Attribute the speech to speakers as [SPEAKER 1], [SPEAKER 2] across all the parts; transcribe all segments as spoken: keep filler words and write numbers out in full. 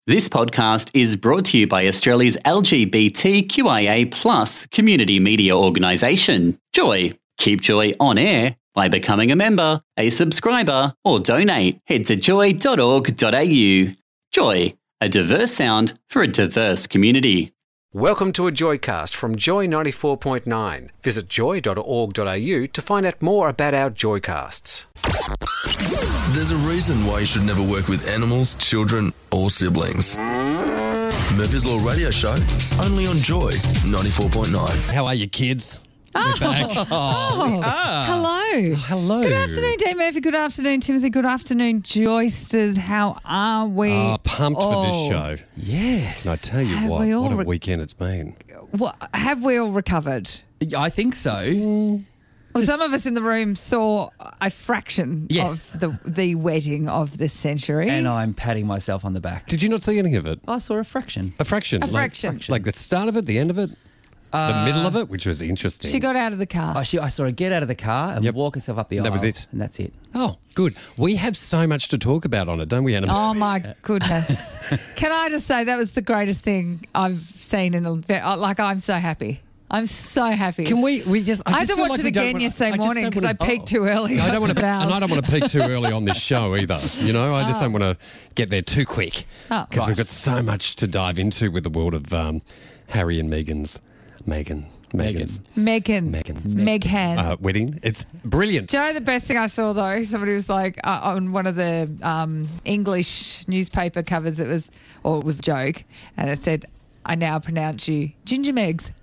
[SPEAKER 1] This podcast is brought to you by Australia's L G B T Q I A plus community media organisation, Joy. Keep Joy on air by becoming a member, a subscriber, or donate. Head to joy dot org dot a u. Joy, a diverse sound for a diverse community.
[SPEAKER 2] Welcome to a Joycast from Joy ninety-four point nine. Visit joy dot org dot a u to find out more about our Joycasts.
[SPEAKER 3] There's a reason why you should never work with animals, children, or siblings. Murphy's Law Radio Show, only on Joy ninety-four point nine.
[SPEAKER 4] How are you, kids?
[SPEAKER 5] Oh,
[SPEAKER 4] We're back.
[SPEAKER 5] oh. hello.
[SPEAKER 4] Hello.
[SPEAKER 5] Good afternoon, Dave Murphy. Good afternoon, Timothy. Good afternoon, Joysters. How are we?
[SPEAKER 4] Oh, pumped for this
[SPEAKER 5] all?
[SPEAKER 4] show.
[SPEAKER 6] Yes.
[SPEAKER 4] And I tell you
[SPEAKER 5] Have
[SPEAKER 4] what,
[SPEAKER 5] we all
[SPEAKER 4] what a
[SPEAKER 5] re-
[SPEAKER 4] weekend it's been.
[SPEAKER 5] What, have we all recovered?
[SPEAKER 6] I think so.
[SPEAKER 5] Well, some of us in the room saw a fraction
[SPEAKER 6] Yes.
[SPEAKER 5] of the the wedding of this century.
[SPEAKER 6] And I'm patting myself on the back.
[SPEAKER 4] Did you not see any of it?
[SPEAKER 6] I saw a fraction.
[SPEAKER 4] A fraction.
[SPEAKER 5] A
[SPEAKER 4] like-
[SPEAKER 5] fraction.
[SPEAKER 4] Like the start of it, the end of it, the middle of it, which was interesting.
[SPEAKER 5] She got out of the car.
[SPEAKER 6] Oh, she, I saw her get out of the car and
[SPEAKER 4] Yep.
[SPEAKER 6] walk herself up the aisle.
[SPEAKER 4] That was it.
[SPEAKER 6] And that's it.
[SPEAKER 4] Oh, good. We have so much to talk about on it, don't we, Anna?
[SPEAKER 5] Oh, my goodness. Can I just say that was the greatest thing I've seen in a ve- like, I'm so happy. I'm so happy.
[SPEAKER 4] Can we? We just. I,
[SPEAKER 5] I had
[SPEAKER 4] just
[SPEAKER 5] to
[SPEAKER 4] feel
[SPEAKER 5] watch
[SPEAKER 4] like
[SPEAKER 5] it
[SPEAKER 4] we don't
[SPEAKER 5] again
[SPEAKER 4] wanna-
[SPEAKER 5] yesterday
[SPEAKER 4] I just
[SPEAKER 5] morning
[SPEAKER 4] don't
[SPEAKER 5] because I
[SPEAKER 4] wanna-
[SPEAKER 5] peaked too early.
[SPEAKER 4] I don't want to,
[SPEAKER 5] Vows.
[SPEAKER 4] and I don't want to peak too early on this show either. You know, I just don't want to get there too quick
[SPEAKER 5] Oh.
[SPEAKER 4] because we've got so much to dive into with the world of um, Harry and Meghan's Meghan Meghan's
[SPEAKER 5] Megan.
[SPEAKER 4] Meghan's
[SPEAKER 5] Meghan.
[SPEAKER 4] uh, wedding. It's brilliant.
[SPEAKER 5] Do you know the best thing I saw though? Somebody was like uh, on one of the um, English newspaper covers. It was, or it was a joke, and it said, "I now pronounce you Ginger Megs."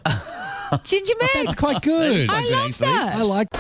[SPEAKER 5] Ginger Megs.
[SPEAKER 4] It's quite good.
[SPEAKER 5] I love that.
[SPEAKER 4] I like.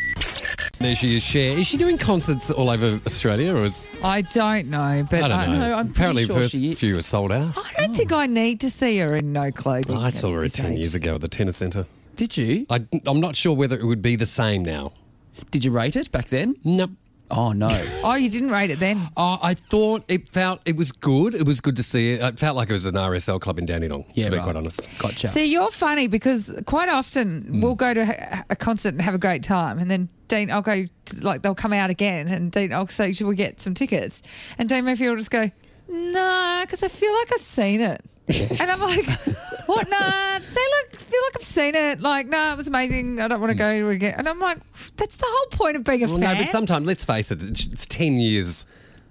[SPEAKER 4] There she is, Cher. Is she doing concerts all over Australia, or is
[SPEAKER 5] I don't know, but
[SPEAKER 4] I don't know?
[SPEAKER 6] No, I'm pretty
[SPEAKER 4] Apparently,
[SPEAKER 6] sure
[SPEAKER 4] first
[SPEAKER 6] she-
[SPEAKER 4] few are sold out.
[SPEAKER 5] I don't think I need to see her in no clothing.
[SPEAKER 4] I saw her
[SPEAKER 5] at
[SPEAKER 4] at
[SPEAKER 5] this
[SPEAKER 4] ten
[SPEAKER 5] age.
[SPEAKER 4] years ago at the Tennis Centre.
[SPEAKER 6] Did you?
[SPEAKER 4] I, I'm not sure whether it would be the same now.
[SPEAKER 6] Did you rate it back then?
[SPEAKER 4] Nope.
[SPEAKER 6] Oh, no.
[SPEAKER 5] Oh, you didn't rate it then?
[SPEAKER 4] Oh, I thought it felt it was good. It was good to see it. It felt like it was an R S L club in Dandenong,
[SPEAKER 6] Yeah,
[SPEAKER 4] to be
[SPEAKER 6] right.
[SPEAKER 4] quite honest.
[SPEAKER 6] Gotcha.
[SPEAKER 5] See, you're funny because quite often we'll go to a- a concert and have a great time, and then Dean, I'll go to, like they'll come out again, and Dean, I'll say, "Should we get some tickets?" And Dean Murphy will just go, "No," because I feel like I've seen it, and I'm like, "What? No, I've seen like feel like I've seen it. Like, no, it was amazing. I don't want to go again." And I'm like, "That's the whole point of being a
[SPEAKER 4] Well,
[SPEAKER 5] fan."
[SPEAKER 4] no, but sometimes, let's face it, it's it's ten years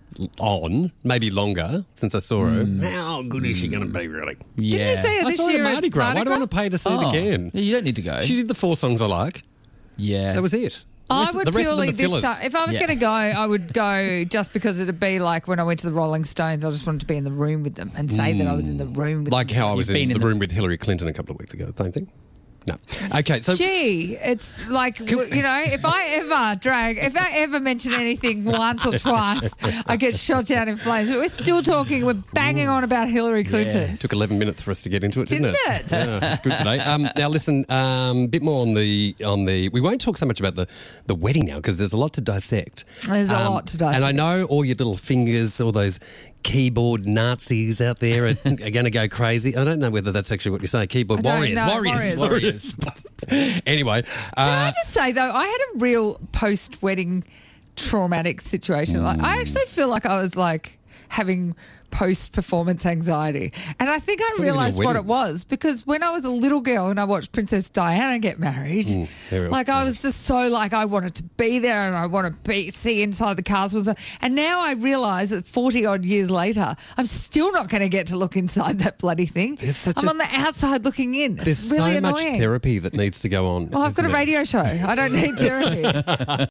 [SPEAKER 4] on, maybe longer, since I saw her. How good is she going to be, really?
[SPEAKER 6] yeah.
[SPEAKER 5] Didn't you see it
[SPEAKER 4] I
[SPEAKER 5] this
[SPEAKER 4] saw her
[SPEAKER 5] year
[SPEAKER 4] at Mardi Gras. Why
[SPEAKER 5] Mardi
[SPEAKER 4] do I want to pay to see
[SPEAKER 6] Oh,
[SPEAKER 4] it again?
[SPEAKER 6] You don't need to go.
[SPEAKER 4] She did the four songs I like.
[SPEAKER 6] yeah.
[SPEAKER 4] That was it. The
[SPEAKER 5] I
[SPEAKER 4] rest-
[SPEAKER 5] would
[SPEAKER 4] the rest of them
[SPEAKER 5] purely
[SPEAKER 4] are
[SPEAKER 5] this
[SPEAKER 4] fillers.
[SPEAKER 5] time. If I was
[SPEAKER 6] Yeah.
[SPEAKER 5] going to go, I would go just because it'd be like when I went to the Rolling Stones. I just wanted to be in the room with them and say that I was in the room with
[SPEAKER 4] Like
[SPEAKER 5] them.
[SPEAKER 4] how I was
[SPEAKER 6] You've
[SPEAKER 4] in
[SPEAKER 6] been
[SPEAKER 4] the
[SPEAKER 6] in the-
[SPEAKER 4] room with Hillary Clinton a couple of weeks ago. Same thing? No. Okay, so...
[SPEAKER 5] Gee, it's like, w- you know, if I ever drag, if I ever mention anything once or twice, I get shot down in flames. But we're still talking, we're banging on about Hillary Clinton.
[SPEAKER 6] Yes.
[SPEAKER 4] Took eleven minutes for us to get into it, didn't,
[SPEAKER 5] Didn't
[SPEAKER 4] it?
[SPEAKER 5] it?
[SPEAKER 4] Yeah, it's good today. Um, now, listen, a um, bit more on the on the. We won't talk so much about the, the wedding now because there's a lot to dissect.
[SPEAKER 5] There's a
[SPEAKER 4] Um,
[SPEAKER 5] lot to dissect.
[SPEAKER 4] and I know all your little fingers, all those keyboard Nazis out there are, are going to go crazy. I don't know whether that's actually what you say. Keyboard
[SPEAKER 5] I don't
[SPEAKER 4] warriors,
[SPEAKER 5] know,
[SPEAKER 4] warriors,
[SPEAKER 5] warriors.
[SPEAKER 4] warriors. Anyway,
[SPEAKER 5] Can
[SPEAKER 4] uh,
[SPEAKER 5] I just say, though, I had a real post wedding traumatic situation. Like, I actually feel like I was like having post performance anxiety. And I think I
[SPEAKER 4] Something with your
[SPEAKER 5] realised what
[SPEAKER 4] wedding.
[SPEAKER 5] it was because when I was a little girl and I watched Princess Diana get married,
[SPEAKER 4] very
[SPEAKER 5] like I was just so like I wanted to be there and I want to be see inside the castle. And now I realise that forty odd years later, I'm still not going to get to look inside that bloody thing.
[SPEAKER 4] There's such
[SPEAKER 5] I'm
[SPEAKER 4] a-
[SPEAKER 5] on the outside looking in.
[SPEAKER 4] there's
[SPEAKER 5] It's really
[SPEAKER 4] so
[SPEAKER 5] annoying.
[SPEAKER 4] much therapy that needs to go on.
[SPEAKER 5] Well, I've got a
[SPEAKER 4] isn't there?
[SPEAKER 5] radio show. I don't need therapy.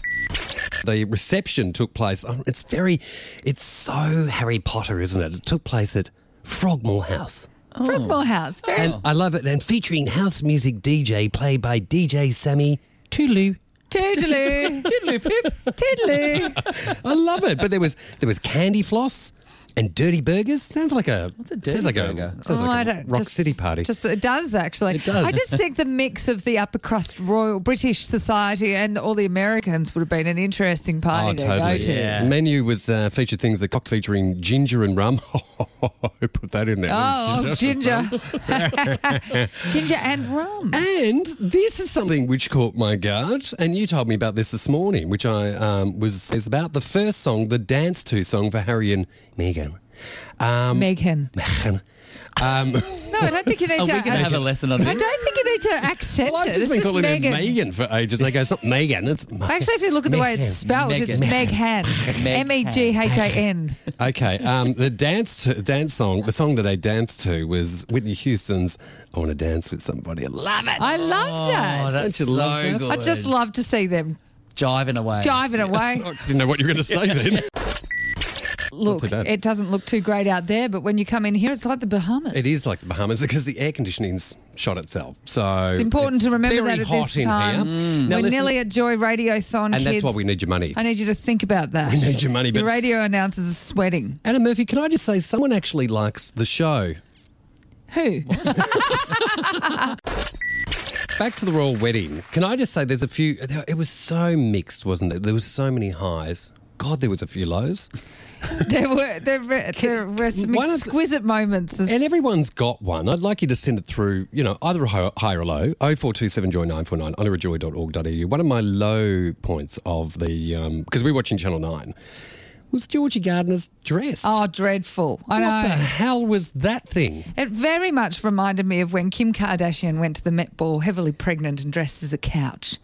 [SPEAKER 4] The reception took place. oh, It's very, it's so Harry Potter, isn't it? It took place at Frogmore House.
[SPEAKER 5] Frogmore House. Very
[SPEAKER 4] And I love it. And featuring house music D J played by D J Sammy Toodaloo.
[SPEAKER 5] Toodaloo.
[SPEAKER 6] Toodaloo pip.
[SPEAKER 5] Toodaloo.
[SPEAKER 4] I love it. But there was there was candy floss and dirty burgers. Sounds like a
[SPEAKER 6] What's a dirty
[SPEAKER 4] sounds like
[SPEAKER 6] burger?
[SPEAKER 4] A, sounds
[SPEAKER 5] Oh, I
[SPEAKER 4] like a
[SPEAKER 5] don't-
[SPEAKER 4] Rock
[SPEAKER 5] just-
[SPEAKER 4] City party.
[SPEAKER 5] Just it does actually.
[SPEAKER 4] It does.
[SPEAKER 5] I just think the mix of the upper crust Royal British Society and all the Americans would have been an interesting party
[SPEAKER 4] Oh,
[SPEAKER 5] to
[SPEAKER 4] totally.
[SPEAKER 5] go to.
[SPEAKER 6] Yeah.
[SPEAKER 4] The menu was uh, featured things the cock featuring ginger and rum. Who put that in there?
[SPEAKER 5] Oh, ginger. Ginger and rum.
[SPEAKER 4] And this is something which caught my goat, and you told me about this this morning, which I um, was is about the first song, the dance to song for Harry and Meghan. Um,
[SPEAKER 5] Meghan.
[SPEAKER 4] um,
[SPEAKER 5] No, I don't think you need
[SPEAKER 6] Are
[SPEAKER 5] to.
[SPEAKER 6] we going to have a lesson on
[SPEAKER 5] I
[SPEAKER 6] this?
[SPEAKER 5] don't think you need to accent
[SPEAKER 4] well, I've
[SPEAKER 5] it.
[SPEAKER 4] just
[SPEAKER 5] It's
[SPEAKER 4] been
[SPEAKER 5] just
[SPEAKER 4] calling
[SPEAKER 5] Megan.
[SPEAKER 4] it Megan for ages. They go, it's not Megan, it's Ma-
[SPEAKER 5] Actually, if you look at the way it's spelled, it's
[SPEAKER 6] Megan.
[SPEAKER 5] Meghan.
[SPEAKER 6] Meg
[SPEAKER 5] M E G H A N.
[SPEAKER 4] Okay, um, the dance to, dance song, the song that they danced to was Whitney Houston's "I Want to Dance with Somebody." I love it.
[SPEAKER 5] I love that.
[SPEAKER 6] Oh, that's
[SPEAKER 4] Don't you love
[SPEAKER 6] so
[SPEAKER 4] that?
[SPEAKER 6] good.
[SPEAKER 5] I just love to see them
[SPEAKER 6] Jiving away.
[SPEAKER 5] jiving away.
[SPEAKER 4] I didn't know what you were going to say then.
[SPEAKER 5] Look,
[SPEAKER 4] too bad.
[SPEAKER 5] it doesn't look too great out there, but when you come in here, it's like the Bahamas.
[SPEAKER 4] It is like the Bahamas because the air conditioning's shot itself. So
[SPEAKER 5] It's important to remember
[SPEAKER 4] very
[SPEAKER 5] that at
[SPEAKER 4] hot
[SPEAKER 5] this
[SPEAKER 4] in
[SPEAKER 5] time.
[SPEAKER 4] here. Now
[SPEAKER 5] We're
[SPEAKER 4] listen-
[SPEAKER 5] nearly at Joy Radiothon,
[SPEAKER 4] and
[SPEAKER 5] kids.
[SPEAKER 4] that's why we need your money.
[SPEAKER 5] I need you to think about that.
[SPEAKER 4] We need your money,
[SPEAKER 5] Your
[SPEAKER 4] but-
[SPEAKER 5] radio announcers are sweating.
[SPEAKER 4] Anna Murphy, can I just say someone actually likes the show?
[SPEAKER 5] Who?
[SPEAKER 4] Back to the royal wedding. Can I just say there's a few, it was so mixed, wasn't it? There was so many highs. God, there was a few lows.
[SPEAKER 5] there were there were, there were some
[SPEAKER 4] Why not-
[SPEAKER 5] exquisite moments.
[SPEAKER 4] And everyone's got one. I'd like you to send it through, you know, either a high high or low, oh four two seven joy nine four nine, honour a joy dot org dot a u. One of my low points of the, because we we're watching Channel nine, was Georgie Gardner's dress.
[SPEAKER 5] Oh, dreadful. I
[SPEAKER 4] what
[SPEAKER 5] know.
[SPEAKER 4] the hell was that thing?
[SPEAKER 5] It very much reminded me of when Kim Kardashian went to the Met Ball heavily pregnant and dressed as a couch.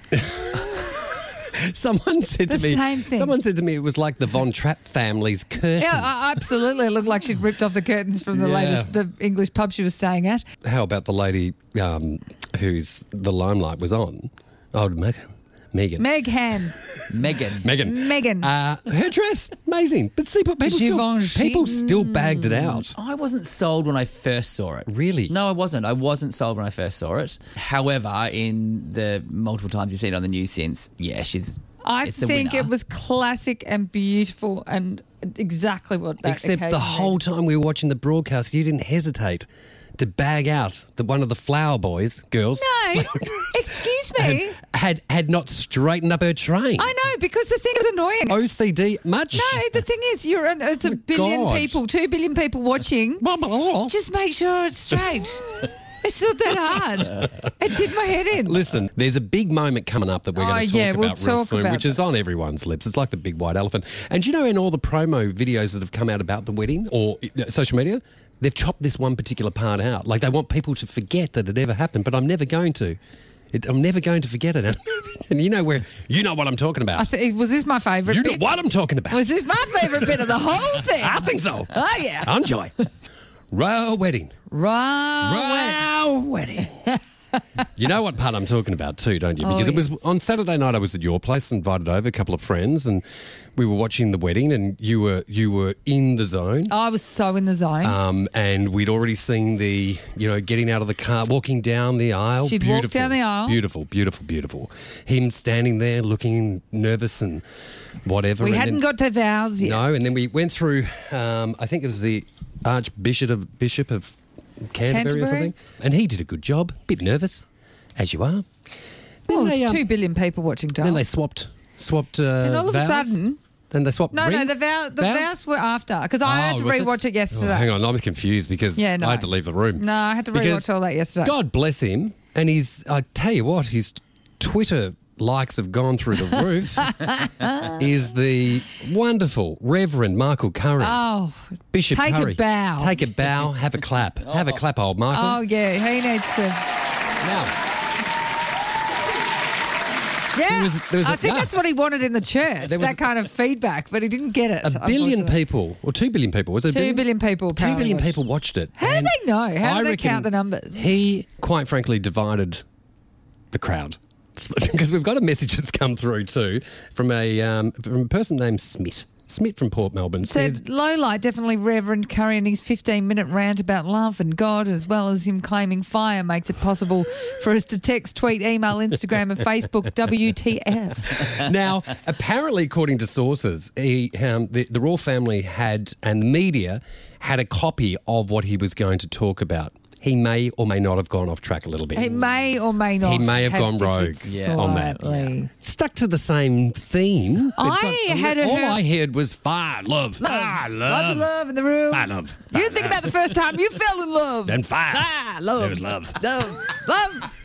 [SPEAKER 4] Someone said
[SPEAKER 5] The
[SPEAKER 4] to me,
[SPEAKER 5] same thing.
[SPEAKER 4] someone said to me it was like the Von Trapp family's curtains.
[SPEAKER 5] Yeah, I- absolutely. It looked like she'd ripped off the curtains from the
[SPEAKER 4] Yeah.
[SPEAKER 5] latest the English pub she was staying at.
[SPEAKER 4] How about the lady um, whose the limelight was on? Oh, Megan. Megan.
[SPEAKER 5] Meghan.
[SPEAKER 6] Megan.
[SPEAKER 4] Megan.
[SPEAKER 5] Megan.
[SPEAKER 4] Uh, her dress, amazing. But see, but people still,
[SPEAKER 5] Givenchy.
[SPEAKER 4] people still bagged it out.
[SPEAKER 6] I wasn't sold when I first saw it.
[SPEAKER 4] Really?
[SPEAKER 6] No, I wasn't. I wasn't sold when I first saw it. However, in the multiple times you've seen it on the news since, yeah, she's.
[SPEAKER 5] I
[SPEAKER 6] it's a
[SPEAKER 5] think
[SPEAKER 6] winner.
[SPEAKER 5] it was classic and beautiful and exactly what that
[SPEAKER 4] Except the
[SPEAKER 5] occasion
[SPEAKER 4] whole
[SPEAKER 5] needed.
[SPEAKER 4] time we were watching the broadcast, you didn't hesitate to bag out the one of the flower boys, girls.
[SPEAKER 5] No, excuse me.
[SPEAKER 4] Had had not straightened up her train.
[SPEAKER 5] I know, because the thing is annoying.
[SPEAKER 4] O C D much?
[SPEAKER 5] No, the thing is, you're an, it's a billion
[SPEAKER 4] God.
[SPEAKER 5] people, two billion people watching. Just make sure it's straight. It's not that hard. It did my head in.
[SPEAKER 4] Listen, there's a big moment coming up that we're
[SPEAKER 5] Oh,
[SPEAKER 4] going to talk
[SPEAKER 5] yeah,
[SPEAKER 4] about
[SPEAKER 5] we'll
[SPEAKER 4] real
[SPEAKER 5] talk
[SPEAKER 4] soon,
[SPEAKER 5] about
[SPEAKER 4] which is on everyone's lips. It's like the big white elephant. And do you know in all the promo videos that have come out about the wedding or uh, social media, they've chopped this one particular part out. Like they want people to forget that it ever happened, but I'm never going to. It, I'm never going to forget it. And you know where, you know what I'm talking about.
[SPEAKER 5] I th- was this my favourite
[SPEAKER 4] You know
[SPEAKER 5] bit?
[SPEAKER 4] what I'm talking about.
[SPEAKER 5] Was this my favourite bit of the whole thing?
[SPEAKER 4] I think so.
[SPEAKER 5] Oh, yeah.
[SPEAKER 4] Enjoy. Royal wedding.
[SPEAKER 5] Right.
[SPEAKER 4] Royal wedding. You know what part I'm talking about too, don't you?
[SPEAKER 5] Oh,
[SPEAKER 4] Because it was
[SPEAKER 5] yes.
[SPEAKER 4] on Saturday night. I was at your place, invited over a couple of friends, and we were watching the wedding. And you were you were in the zone,
[SPEAKER 5] I was so in the zone.
[SPEAKER 4] um, and we'd already seen the you know getting out of the car, walking down the aisle.
[SPEAKER 5] She'd walked
[SPEAKER 4] beautiful,
[SPEAKER 5] down the aisle.
[SPEAKER 4] Beautiful, beautiful, beautiful. Him standing there, looking nervous and whatever.
[SPEAKER 5] we
[SPEAKER 4] and
[SPEAKER 5] hadn't
[SPEAKER 4] then-
[SPEAKER 5] got to vows yet.
[SPEAKER 4] no, and then we went through. Um, I think it was the Archbishop of Bishop of Canterbury,
[SPEAKER 5] Canterbury?
[SPEAKER 4] or something, and he did a good job. Bit nervous, as you are.
[SPEAKER 5] Well,
[SPEAKER 4] Then
[SPEAKER 5] it's
[SPEAKER 4] they, um,
[SPEAKER 5] two billion people watching,
[SPEAKER 4] Then
[SPEAKER 5] darling.
[SPEAKER 4] they swapped, swapped. Uh,
[SPEAKER 5] Then all of a
[SPEAKER 4] vows.
[SPEAKER 5] sudden-
[SPEAKER 4] then they swapped.
[SPEAKER 5] No, no,
[SPEAKER 4] rings?
[SPEAKER 5] the, vow, the vows? were after because I had
[SPEAKER 4] Oh,
[SPEAKER 5] to
[SPEAKER 4] was
[SPEAKER 5] rewatch it yesterday.
[SPEAKER 4] Oh, hang on, I was confused because
[SPEAKER 5] Yeah, no.
[SPEAKER 4] I had to leave the room.
[SPEAKER 5] No, I had to
[SPEAKER 4] Because
[SPEAKER 5] rewatch all that yesterday.
[SPEAKER 4] God bless him, and he's. I tell you what, his Twitter likes have gone through the roof. Is the wonderful Reverend Michael Curry.
[SPEAKER 5] Oh,
[SPEAKER 4] Bishop
[SPEAKER 5] take
[SPEAKER 4] Curry.
[SPEAKER 5] a bow.
[SPEAKER 4] Take a bow. Have a clap. Have a clap, old Michael.
[SPEAKER 5] Oh, yeah, he needs to.
[SPEAKER 4] Now,
[SPEAKER 5] Yeah,
[SPEAKER 4] There was- there was
[SPEAKER 5] I
[SPEAKER 4] a-
[SPEAKER 5] think
[SPEAKER 4] no.
[SPEAKER 5] that's what he wanted in the church,
[SPEAKER 4] There was
[SPEAKER 5] that
[SPEAKER 4] a-
[SPEAKER 5] kind of feedback, but he didn't get it.
[SPEAKER 4] a billion
[SPEAKER 5] unfortunately.
[SPEAKER 4] people, or two billion people, was it? a
[SPEAKER 5] Two billion people
[SPEAKER 4] Two
[SPEAKER 5] apparently
[SPEAKER 4] billion
[SPEAKER 5] watched.
[SPEAKER 4] people watched it.
[SPEAKER 5] How do
[SPEAKER 4] And
[SPEAKER 5] they know? How do
[SPEAKER 4] I
[SPEAKER 5] they
[SPEAKER 4] reckon
[SPEAKER 5] count the numbers?
[SPEAKER 4] He, quite frankly, divided the crowd. Because we've got a message that's come through too from a um, from a person named Smith. Smith from Port Melbourne said,
[SPEAKER 5] Said low light, definitely Reverend Curry and his fifteen minute rant about love and God, as well as him claiming fire makes it possible for us to text, tweet, email, Instagram, and Facebook. W T F.
[SPEAKER 4] now, apparently, according to sources, he, um, the, the royal family had, and the media had a copy of what he was going to talk about. He may or may not have gone off track a little bit.
[SPEAKER 5] He may or may not.
[SPEAKER 4] He may have gone
[SPEAKER 5] differed
[SPEAKER 4] rogue
[SPEAKER 6] Yeah.
[SPEAKER 4] on that.
[SPEAKER 5] slightly.
[SPEAKER 4] Stuck to the same theme.
[SPEAKER 5] I
[SPEAKER 4] It's
[SPEAKER 5] had
[SPEAKER 4] all
[SPEAKER 5] heard-
[SPEAKER 4] I heard was fire, love, fire, love,
[SPEAKER 5] Lots of love in the room.
[SPEAKER 4] fire, love.
[SPEAKER 5] You think about the first time you fell in love.
[SPEAKER 4] Then fire.
[SPEAKER 5] Ah, love.
[SPEAKER 4] There was love.
[SPEAKER 5] Love. Love.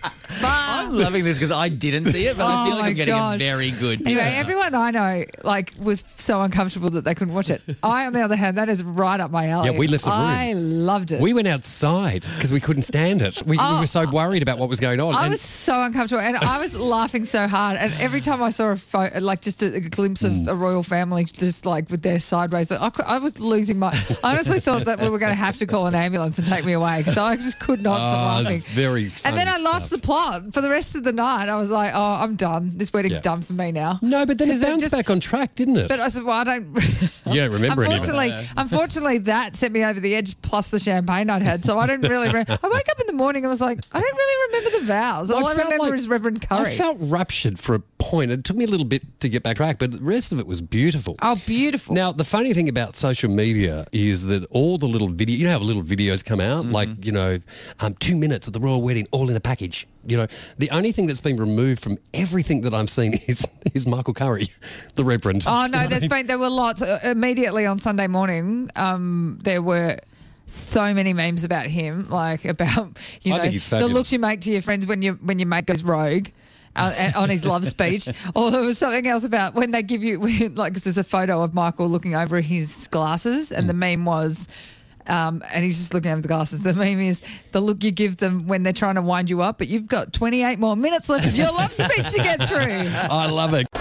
[SPEAKER 5] Bye.
[SPEAKER 6] I'm loving this because I didn't see it, but I
[SPEAKER 5] Oh
[SPEAKER 6] feel like
[SPEAKER 5] my
[SPEAKER 6] I'm getting
[SPEAKER 5] God.
[SPEAKER 6] a very good.
[SPEAKER 5] Anyway, everyone I know like was so uncomfortable that they couldn't watch it. I, on the other hand, that is right up my alley.
[SPEAKER 4] Yeah, we left the room.
[SPEAKER 5] I loved it.
[SPEAKER 4] We went outside because we couldn't stand it. We, we
[SPEAKER 5] Oh,
[SPEAKER 4] were so worried about what was going on.
[SPEAKER 5] I
[SPEAKER 4] And-
[SPEAKER 5] was so uncomfortable, and I was laughing so hard. And every time I saw a photo, like just a, a glimpse of a royal family, just like with their sideways, I, cou- I was losing my. I honestly thought that we were going to have to call an ambulance and take me away because I just could not stop
[SPEAKER 4] Oh,
[SPEAKER 5] laughing.
[SPEAKER 4] very
[SPEAKER 5] And then I
[SPEAKER 4] funny
[SPEAKER 5] lost
[SPEAKER 4] stuff.
[SPEAKER 5] the plot for the rest of the night. I was like, oh, I'm done. This wedding's
[SPEAKER 4] Yeah.
[SPEAKER 5] done for me now.
[SPEAKER 4] No, but then it
[SPEAKER 5] 'Cause
[SPEAKER 4] bounced
[SPEAKER 5] just-
[SPEAKER 4] back on track, didn't it?
[SPEAKER 5] But I said, well, I don't.
[SPEAKER 4] You don't remember any of it.
[SPEAKER 5] unfortunately, unfortunately, that set me over the edge. Plus the champagne I'd had, so I didn't really. Re- I woke up in the morning and was like, I don't really remember the vows. All I,
[SPEAKER 4] felt
[SPEAKER 5] remember
[SPEAKER 4] like-
[SPEAKER 5] is Reverend Curry.
[SPEAKER 4] I felt ruptured for a point. It took me a little bit to get back track, but the rest of it was beautiful.
[SPEAKER 5] oh, beautiful.
[SPEAKER 4] Now, the funny thing about social media is that all the little video, you know how little videos come out,
[SPEAKER 5] Mm-hmm.
[SPEAKER 4] like, you know, um, two minutes at the royal wedding, all in a package. You know, the only thing that's been removed from everything that I've seen is, is Michael Curry, the Reverend.
[SPEAKER 5] Oh no, there's been there were lots. Uh, immediately on Sunday morning, um, there were so many memes about him, like about you
[SPEAKER 4] I
[SPEAKER 5] know
[SPEAKER 4] think he's
[SPEAKER 5] the
[SPEAKER 4] fabulous.
[SPEAKER 5] looks you make to your friends when you when your mate goes rogue. Uh, and- on his love speech, or there was something else about when they give you, when, like, 'cause there's a photo of Michael looking over his glasses, and the meme was, um, and he's just looking over the glasses. The meme is the look you give them when they're trying to wind you up, but you've got twenty-eight more minutes left of your love speech to get through.
[SPEAKER 4] I love it.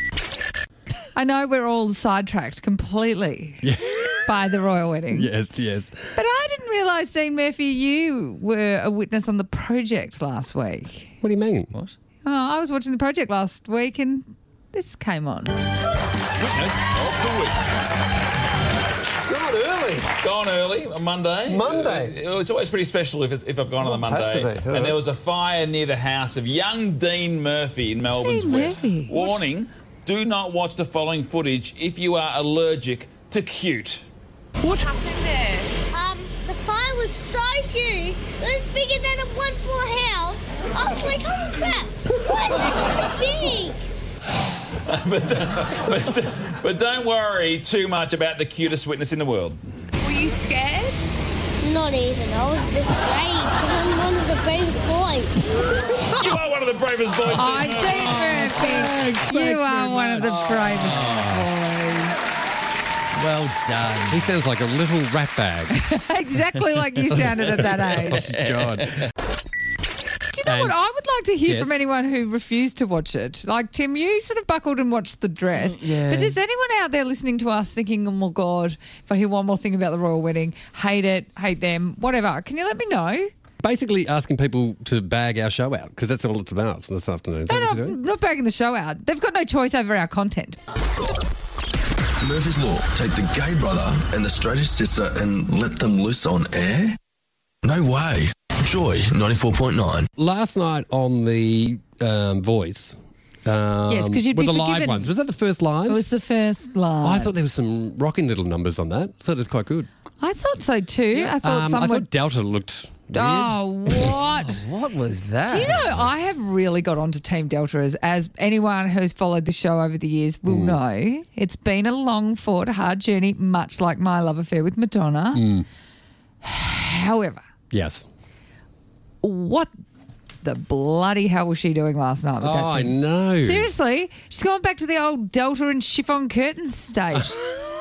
[SPEAKER 5] I know we're all sidetracked completely by the royal wedding.
[SPEAKER 4] Yes, yes.
[SPEAKER 5] But I didn't realise, Dean Murphy, you were a witness on the project last week.
[SPEAKER 4] What do you mean?
[SPEAKER 6] What?
[SPEAKER 5] Oh, I was watching the project last week and this came on.
[SPEAKER 7] Witness of the week.
[SPEAKER 8] Gone early.
[SPEAKER 7] Gone early on Monday.
[SPEAKER 8] Monday?
[SPEAKER 7] Uh, It's always pretty special if, it's, if I've gone on the Monday.
[SPEAKER 8] Has to be, huh?
[SPEAKER 7] And there was a fire near the house of young Dean Murphy in Melbourne's
[SPEAKER 5] Dean
[SPEAKER 7] West.
[SPEAKER 5] Murphy?
[SPEAKER 7] Warning, do not watch the following footage if you are allergic to cute.
[SPEAKER 9] What happened there? Um, the fire was so huge, it was bigger than a one floor house. I was like, oh crap, why is it so big?
[SPEAKER 7] but, but, but don't worry too much about the cutest witness in the world.
[SPEAKER 9] Were you scared? Not even, I was just brave because I'm one of the bravest boys.
[SPEAKER 7] You are one of the bravest boys,
[SPEAKER 5] Oh,
[SPEAKER 7] Dean Murphy.
[SPEAKER 5] Dean Murphy, you are one of the bravest boys.
[SPEAKER 6] Well done.
[SPEAKER 4] He sounds like a little rat bag.
[SPEAKER 5] Exactly like you sounded at that age.
[SPEAKER 4] God.
[SPEAKER 5] Do you know what?
[SPEAKER 4] And-
[SPEAKER 5] I would like to hear
[SPEAKER 6] Yes.
[SPEAKER 5] from anyone who refused to watch it. Like, Tim, you sort of buckled and watched the dress.
[SPEAKER 6] yeah.
[SPEAKER 5] But is anyone out there listening to us thinking, oh, my God, if I hear one more thing about the royal wedding, hate it, hate them, whatever? Can you let me know?
[SPEAKER 4] Basically asking people to bag our show out because that's all it's about this afternoon. Is that
[SPEAKER 5] No,
[SPEAKER 4] what
[SPEAKER 5] no,
[SPEAKER 4] you're doing?
[SPEAKER 5] I'm not bagging the show out. They've got no choice over our content.
[SPEAKER 3] Murphy's Law take the gay brother and the straightest sister and let them loose on air? No way. Joy ninety-four point nine.
[SPEAKER 4] Last night on the um, Voice. Um,
[SPEAKER 5] Yes, 'cause you'd
[SPEAKER 4] with
[SPEAKER 5] be
[SPEAKER 4] the live
[SPEAKER 5] forgiven.
[SPEAKER 4] ones. Was that the first live?
[SPEAKER 5] It was the first live.
[SPEAKER 4] I thought there was some rocking little numbers on that. I thought it was quite good.
[SPEAKER 5] I thought so too. I thought
[SPEAKER 4] Um, I
[SPEAKER 5] someone.
[SPEAKER 4] thought Delta looked weird.
[SPEAKER 5] Oh, what?
[SPEAKER 6] What was that?
[SPEAKER 5] Do you know, I have really got onto Team Delta as, as anyone who's followed the show over the years will
[SPEAKER 4] Mm.
[SPEAKER 5] know. It's been a long, fought, hard journey, much like my love affair with Madonna.
[SPEAKER 4] Mm.
[SPEAKER 5] However,
[SPEAKER 4] Yes.
[SPEAKER 5] what the bloody hell was she doing last night with
[SPEAKER 4] Oh,
[SPEAKER 5] that
[SPEAKER 4] I
[SPEAKER 5] thing?
[SPEAKER 4] know.
[SPEAKER 5] Seriously, she's gone back to the old Delta and chiffon curtains stage.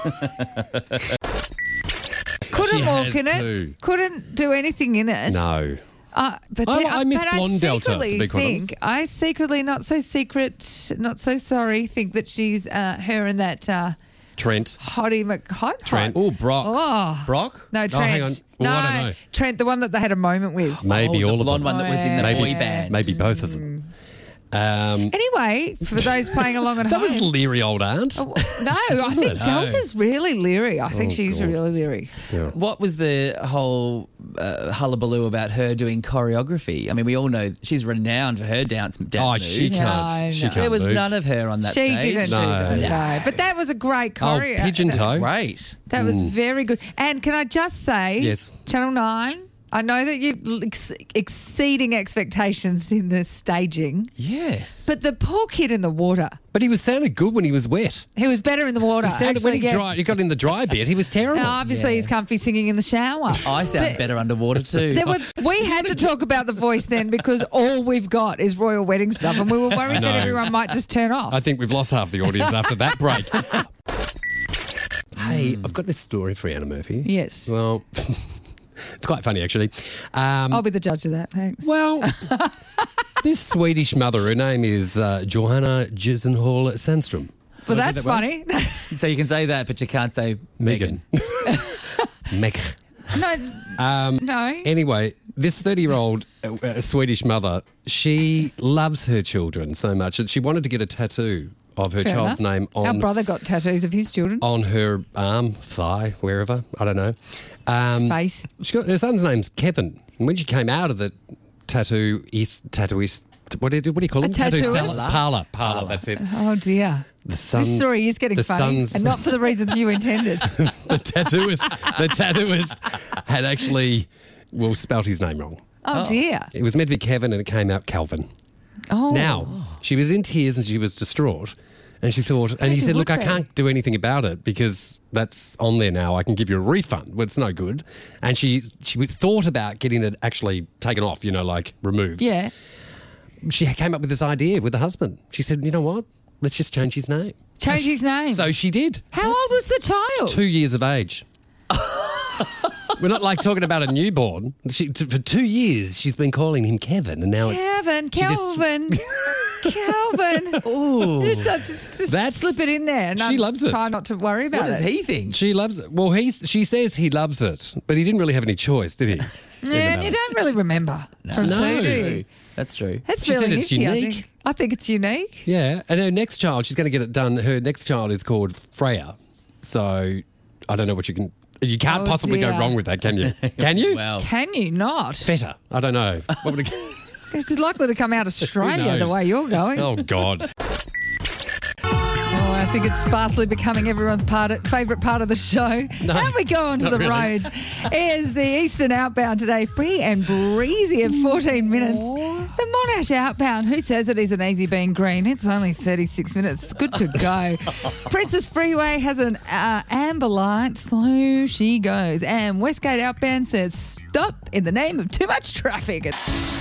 [SPEAKER 5] Couldn't
[SPEAKER 4] She
[SPEAKER 5] walk
[SPEAKER 4] has
[SPEAKER 5] in it.
[SPEAKER 4] too.
[SPEAKER 5] Couldn't do anything in it.
[SPEAKER 4] No.
[SPEAKER 5] Uh, but
[SPEAKER 4] I-
[SPEAKER 5] then-
[SPEAKER 4] I miss
[SPEAKER 5] but
[SPEAKER 4] blonde Delta, to
[SPEAKER 5] secretly
[SPEAKER 4] be quite
[SPEAKER 5] think,
[SPEAKER 4] honest.
[SPEAKER 5] I secretly, not so secret, not so sorry, think that she's uh, her and that uh,
[SPEAKER 4] Trent.
[SPEAKER 5] Hottie McHot.
[SPEAKER 4] Trent.
[SPEAKER 6] Oh, Brock.
[SPEAKER 5] Oh.
[SPEAKER 6] Brock?
[SPEAKER 5] No, Trent.
[SPEAKER 4] Oh, hang on. Well, I don't know.
[SPEAKER 5] Trent, the one that they had a moment with.
[SPEAKER 4] Maybe
[SPEAKER 6] oh,
[SPEAKER 4] all
[SPEAKER 6] the
[SPEAKER 4] of
[SPEAKER 6] blonde
[SPEAKER 4] them.
[SPEAKER 6] one that was in the
[SPEAKER 5] Maybe.
[SPEAKER 6] boy band.
[SPEAKER 4] Maybe both of them. Um,
[SPEAKER 5] Anyway, for those playing along at
[SPEAKER 4] that
[SPEAKER 5] home.
[SPEAKER 4] was leery old aunt.
[SPEAKER 5] No, I think
[SPEAKER 4] it?
[SPEAKER 5] Delta's really leery. I think
[SPEAKER 4] Oh,
[SPEAKER 5] she's
[SPEAKER 4] God.
[SPEAKER 5] really leery.
[SPEAKER 4] Yeah.
[SPEAKER 6] What was the whole uh, hullabaloo about her doing choreography? I mean, we all know she's renowned for her dance. dance
[SPEAKER 4] Oh,
[SPEAKER 6] moves.
[SPEAKER 4] she
[SPEAKER 5] Yeah,
[SPEAKER 4] can't.
[SPEAKER 5] I
[SPEAKER 4] she
[SPEAKER 5] know.
[SPEAKER 4] can't
[SPEAKER 6] There was
[SPEAKER 4] move.
[SPEAKER 6] none of her on that
[SPEAKER 5] She
[SPEAKER 6] stage.
[SPEAKER 5] didn't
[SPEAKER 4] No.
[SPEAKER 5] do that, no. But that was a great
[SPEAKER 4] Oh,
[SPEAKER 5] choreo.
[SPEAKER 4] pigeon toe.
[SPEAKER 6] Great.
[SPEAKER 5] That was very good. And can I just say,
[SPEAKER 4] Yes.
[SPEAKER 5] Channel nine, I know that you're ex- exceeding expectations in the staging,
[SPEAKER 6] Yes.
[SPEAKER 5] but the poor kid in the water,
[SPEAKER 4] But he was sounded good when he was wet.
[SPEAKER 5] he was better in the water.
[SPEAKER 4] He sounded
[SPEAKER 5] actually,
[SPEAKER 4] when he,
[SPEAKER 5] yeah.
[SPEAKER 4] dry, he got in the dry bit. He was terrible.
[SPEAKER 5] Now, obviously,
[SPEAKER 6] Yeah.
[SPEAKER 5] he's comfy singing in the shower.
[SPEAKER 6] I sound
[SPEAKER 5] But
[SPEAKER 6] better underwater too.
[SPEAKER 5] There were, we had to talk about the voice then because all we've got is royal wedding stuff, and we were worried
[SPEAKER 4] know.
[SPEAKER 5] that everyone might just turn off.
[SPEAKER 4] I think we've lost half the audience after that break. Hey, I've got this story for you, Anna Murphy.
[SPEAKER 5] Yes.
[SPEAKER 4] Well, it's quite funny, actually. Um,
[SPEAKER 5] I'll be the judge of that. Thanks.
[SPEAKER 4] Well, this Swedish mother, her name is uh, Johanna Jisenhall Sandström.
[SPEAKER 5] well,
[SPEAKER 4] Did I
[SPEAKER 5] that's
[SPEAKER 4] do that well?
[SPEAKER 5] funny.
[SPEAKER 6] So you can say that, but you can't say
[SPEAKER 4] Megan. Meg.
[SPEAKER 5] no, it's-
[SPEAKER 4] Um,
[SPEAKER 5] no.
[SPEAKER 4] Anyway, this thirty-year-old uh, uh, Swedish mother, she loves her children so much that she wanted to get a tattoo of her
[SPEAKER 5] Fair
[SPEAKER 4] child's
[SPEAKER 5] enough.
[SPEAKER 4] name
[SPEAKER 5] Our
[SPEAKER 4] on
[SPEAKER 5] brother got tattoos of his children.
[SPEAKER 4] on her arm, thigh, wherever. I don't know. Um,
[SPEAKER 5] Face.
[SPEAKER 4] She got, her son's name's Kevin. And when she came out of the tattoo, tattooist, what do you, what do you call
[SPEAKER 5] A
[SPEAKER 4] it? Tattoo
[SPEAKER 5] tattooist?
[SPEAKER 4] salon? Parlour. Parlour, that's it.
[SPEAKER 5] Oh, dear.
[SPEAKER 4] The son's,
[SPEAKER 5] This story is getting
[SPEAKER 4] the
[SPEAKER 5] funny,
[SPEAKER 4] son's-
[SPEAKER 5] and not for the reasons you intended.
[SPEAKER 4] the tattooist, the tattooist had actually, well, spelt his name wrong.
[SPEAKER 5] Oh, dear.
[SPEAKER 4] It was meant to be Kevin and it came out Calvin.
[SPEAKER 5] Oh.
[SPEAKER 4] Now, she was in tears and she was distraught. And she thought, and he
[SPEAKER 5] she
[SPEAKER 4] said, look,
[SPEAKER 5] would
[SPEAKER 4] I
[SPEAKER 5] be.
[SPEAKER 4] can't do anything about it because that's on there now. I can give you a refund. Well, it's no good. And she she thought about getting it actually taken off, you know, like removed.
[SPEAKER 5] Yeah.
[SPEAKER 4] She came up with this idea with the husband. She said, you know what? Let's just change his name.
[SPEAKER 5] Change his name.
[SPEAKER 4] So she did.
[SPEAKER 5] How old was the child?
[SPEAKER 4] Two years of age. We're not like talking about a newborn. She, t- for two years, she's been calling him Kevin, and now it's
[SPEAKER 5] Kevin,
[SPEAKER 4] she just-
[SPEAKER 5] Kelvin, Kelvin.
[SPEAKER 6] Ooh.
[SPEAKER 5] Just, just, just
[SPEAKER 4] That's-
[SPEAKER 5] slip it in there. And
[SPEAKER 4] she
[SPEAKER 5] um,
[SPEAKER 4] loves it.
[SPEAKER 5] Try not to worry about
[SPEAKER 6] What does
[SPEAKER 5] it.
[SPEAKER 6] he think?
[SPEAKER 4] She loves it. Well, he's, she says he loves it, but he didn't really have any choice, did he? In the
[SPEAKER 5] Yeah, and
[SPEAKER 4] matter.
[SPEAKER 5] you don't really remember from
[SPEAKER 4] No.
[SPEAKER 5] two, do you?
[SPEAKER 6] That's true.
[SPEAKER 5] That's
[SPEAKER 4] She
[SPEAKER 5] really
[SPEAKER 4] said it's
[SPEAKER 5] nifty, I
[SPEAKER 4] unique.
[SPEAKER 5] think. I think it's unique.
[SPEAKER 4] Yeah, and her next child, she's going to get it done. Her next child is called Freya. So I don't know what you can. You can't
[SPEAKER 5] Oh,
[SPEAKER 4] possibly
[SPEAKER 5] dear.
[SPEAKER 4] go wrong with that, can you? Can you?
[SPEAKER 6] Well,
[SPEAKER 5] Can you not?
[SPEAKER 4] Feta. I don't know. What would it,
[SPEAKER 5] It's likely to come out Australia the
[SPEAKER 4] knows?
[SPEAKER 5] way you're going.
[SPEAKER 4] oh, God.
[SPEAKER 5] Oh, I think it's fastly becoming everyone's part of, favourite part of the show.
[SPEAKER 4] No,
[SPEAKER 5] How we go onto
[SPEAKER 4] not
[SPEAKER 5] the
[SPEAKER 4] really.
[SPEAKER 5] roads is the Eastern outbound today, free and breezy at fourteen minutes. The Monash outbound, who says it is an easy being green? It's only thirty-six minutes. Good to go. Princess Freeway has an uh, amber light. Slow she goes. And Westgate outbound says stop in the name of too much traffic.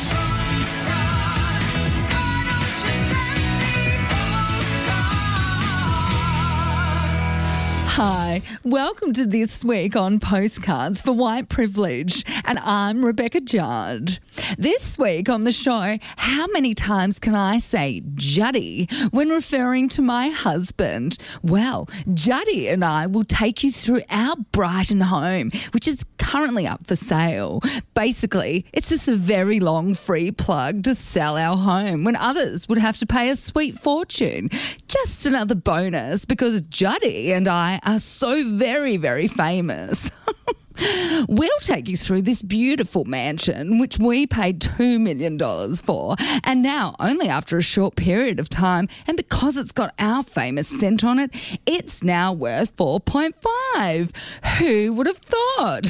[SPEAKER 5] Hi, welcome to This Week on Postcards for White Privilege, and I'm Rebecca Judd. This week on the show, how many times can I say Juddy when referring to my husband? Well, Juddy and I will take you through our Brighton home, which is currently up for sale. Basically, it's just a very long free plug to sell our home when others would have to pay a sweet fortune. Just another bonus because Juddy and I are so very, very famous. We'll take you through this beautiful mansion, which we paid two million dollars for, and now, only after a short period of time, and because it's got our famous scent on it, it's now worth four point five. Who would have thought?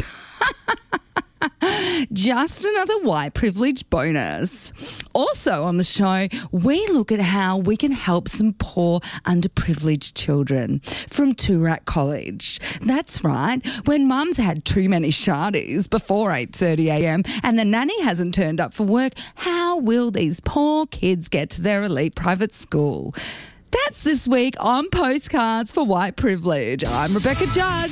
[SPEAKER 5] Just another white privilege bonus. Also on the show, we look at how we can help some poor underprivileged children from Toorak College. That's right, when mum's had too many shardies before eight thirty a m and the nanny hasn't turned up for work, how will these poor kids get to their elite private school? That's this week on Postcards for White Privilege. I'm Rebecca Judge.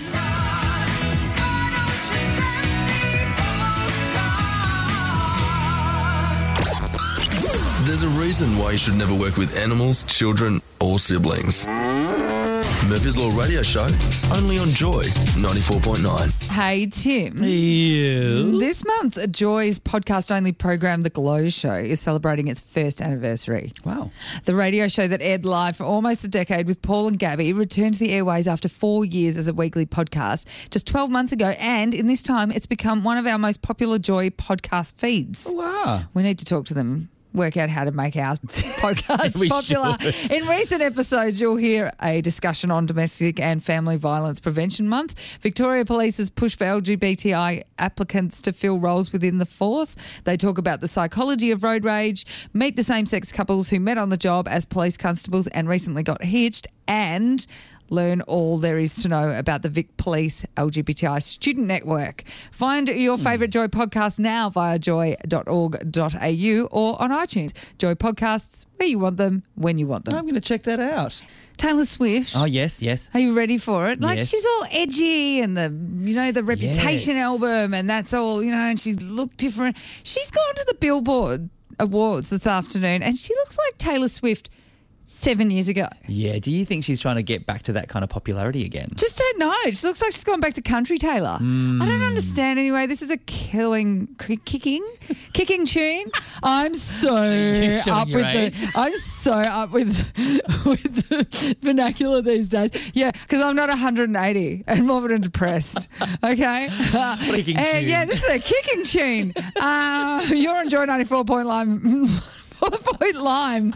[SPEAKER 3] There's a reason why you should never work with animals, children, or siblings. Murphy's Law Radio Show, only on Joy ninety-four point nine.
[SPEAKER 5] Hey, Tim. This month, Joy's podcast-only program, The Glow Show, is celebrating its first anniversary.
[SPEAKER 6] Wow.
[SPEAKER 5] The radio show that aired live for almost a decade with Paul and Gabby returned to the airways after four years as a weekly podcast just twelve months ago, and in this time, it's become one of our most popular Joy podcast feeds.
[SPEAKER 6] Wow.
[SPEAKER 5] We need to talk to them work out how to make our podcast
[SPEAKER 6] We
[SPEAKER 5] popular.
[SPEAKER 6] should.
[SPEAKER 5] In recent episodes, you'll hear a discussion on Domestic and Family Violence Prevention Month. Victoria Police has pushed for L G B T I applicants to fill roles within the force. They talk about the psychology of road rage, meet the same-sex couples who met on the job as police constables and recently got hitched, and learn all there is to know about the Vic Police L G B T I Student Network. Find your favourite Joy podcast now via joy dot org dot a u or on iTunes. Joy Podcasts, where you want them, when you want them.
[SPEAKER 6] I'm going to check that out.
[SPEAKER 5] Taylor Swift.
[SPEAKER 6] Oh, yes, yes.
[SPEAKER 5] Are you ready for it? Like
[SPEAKER 6] Yes.
[SPEAKER 5] she's all edgy and the, you know, the Reputation
[SPEAKER 6] Yes.
[SPEAKER 5] album and that's all, you know, and she's looked different. She's gone to the Billboard Awards this afternoon and she looks like Taylor Swift seven years ago.
[SPEAKER 6] Yeah, do you think she's trying to get back to that kind of popularity again?
[SPEAKER 5] Just don't know. She looks like she's gone back to country Taylor.
[SPEAKER 6] Hmm.
[SPEAKER 5] I don't understand anyway. This is a killing, ki- kicking, kicking tune. I'm so
[SPEAKER 6] You're showing
[SPEAKER 5] up
[SPEAKER 6] your
[SPEAKER 5] with
[SPEAKER 6] age.
[SPEAKER 5] the. I'm so up with with the vernacular these days. Yeah, because I'm not one hundred eighty and morbid and depressed. Okay. Uh,
[SPEAKER 6] Kicking
[SPEAKER 5] uh,
[SPEAKER 6] tune.
[SPEAKER 5] Yeah, this is a kicking tune. Uh, you're on Joy ninety-four point lime. Point lime.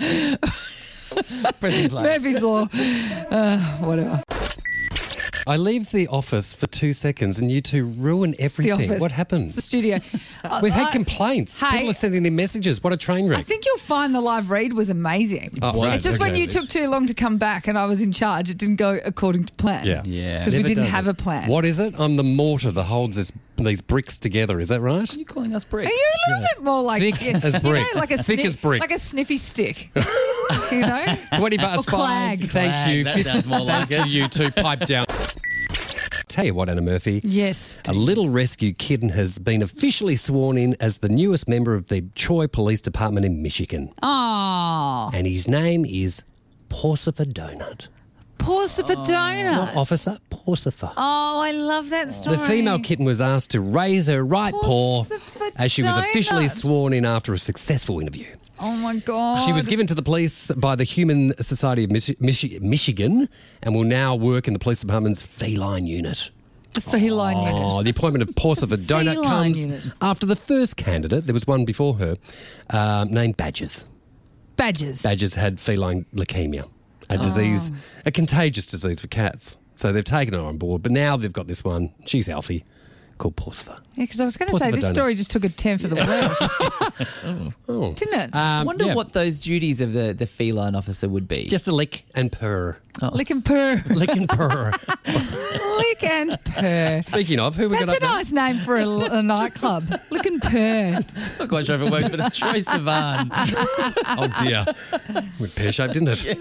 [SPEAKER 6] Pressing play.
[SPEAKER 5] Murphy's Law. Uh, whatever.
[SPEAKER 4] I leave the office for two seconds and you two ruin
[SPEAKER 5] The
[SPEAKER 4] everything.
[SPEAKER 5] office.
[SPEAKER 4] What happened?
[SPEAKER 5] It's the studio. Uh,
[SPEAKER 4] We've had
[SPEAKER 5] I-
[SPEAKER 4] complaints.
[SPEAKER 5] Hey.
[SPEAKER 4] People are sending in messages. What a train wreck.
[SPEAKER 5] I think you'll find the live read was amazing.
[SPEAKER 4] Oh, right,
[SPEAKER 5] It's just when
[SPEAKER 4] okay.
[SPEAKER 5] you took too long to come back and I was in charge, it didn't go according to plan.
[SPEAKER 4] Yeah.
[SPEAKER 6] Yeah.
[SPEAKER 5] Because we
[SPEAKER 4] Never
[SPEAKER 5] didn't
[SPEAKER 4] does
[SPEAKER 5] have
[SPEAKER 4] it.
[SPEAKER 5] a plan.
[SPEAKER 4] What is it? I'm the mortar that holds this, these bricks together. Is that right?
[SPEAKER 6] Are you calling us bricks?
[SPEAKER 5] Are you a little bit more like
[SPEAKER 4] Thick
[SPEAKER 5] you
[SPEAKER 4] as
[SPEAKER 5] know,
[SPEAKER 4] bricks.
[SPEAKER 5] like a
[SPEAKER 4] Thick
[SPEAKER 5] sniff-
[SPEAKER 4] as bricks.
[SPEAKER 5] like a sniffy stick. you know,
[SPEAKER 4] twenty past
[SPEAKER 5] Or
[SPEAKER 4] five.
[SPEAKER 5] clag.
[SPEAKER 4] Thank
[SPEAKER 6] Clag,
[SPEAKER 4] you.
[SPEAKER 6] that sounds more like
[SPEAKER 4] Thank you, you two. Pipe down. Tell you what, Anna Murphy.
[SPEAKER 5] yes.
[SPEAKER 4] A little rescue kitten has been officially sworn in as the newest member of the Troy Police Department in Michigan.
[SPEAKER 5] Oh,
[SPEAKER 4] And his name is Porcifer Donut.
[SPEAKER 5] Porcifer
[SPEAKER 4] Not
[SPEAKER 5] Donut.
[SPEAKER 4] officer, Porcifer.
[SPEAKER 5] Oh, I love that story.
[SPEAKER 4] The female kitten was asked to raise her right paw
[SPEAKER 5] Porcifer
[SPEAKER 4] as she was officially
[SPEAKER 5] Donut.
[SPEAKER 4] sworn in after a successful interview.
[SPEAKER 5] Oh my God.
[SPEAKER 4] She was given to the police by the Human Society of Michi- Michi- Michigan and will now work in the police department's feline unit.
[SPEAKER 5] the feline
[SPEAKER 4] Oh,
[SPEAKER 5] unit.
[SPEAKER 4] the appointment of Porcifer Donut
[SPEAKER 5] Feline
[SPEAKER 4] comes
[SPEAKER 5] unit.
[SPEAKER 4] after the first candidate, there was one before her, um, named Badgers.
[SPEAKER 5] Badgers.
[SPEAKER 4] Badgers had feline leukemia, a
[SPEAKER 5] Oh.
[SPEAKER 4] disease, a contagious disease for cats. So they've taken her on board, but now they've got this one. She's healthy, called Porcifer.
[SPEAKER 5] Yeah, because I was going to say
[SPEAKER 4] Porcifer
[SPEAKER 5] this
[SPEAKER 4] Donut.
[SPEAKER 5] story just took a turn for the worse,
[SPEAKER 4] Oh.
[SPEAKER 5] didn't it?
[SPEAKER 6] I
[SPEAKER 4] Um,
[SPEAKER 6] wonder
[SPEAKER 4] yeah.
[SPEAKER 6] what those duties of the, the feline officer would be.
[SPEAKER 4] Just a lick and purr.
[SPEAKER 5] Lick and purr.
[SPEAKER 4] Lick and purr.
[SPEAKER 5] Lick and purr.
[SPEAKER 4] Speaking of, who we got
[SPEAKER 5] That's
[SPEAKER 4] up
[SPEAKER 5] a
[SPEAKER 4] now?
[SPEAKER 5] nice name for a, a nightclub. Lick and purr.
[SPEAKER 6] Not quite sure if it works, but it's Troy Sivan.
[SPEAKER 4] Oh dear. Went pear-shaped, didn't it?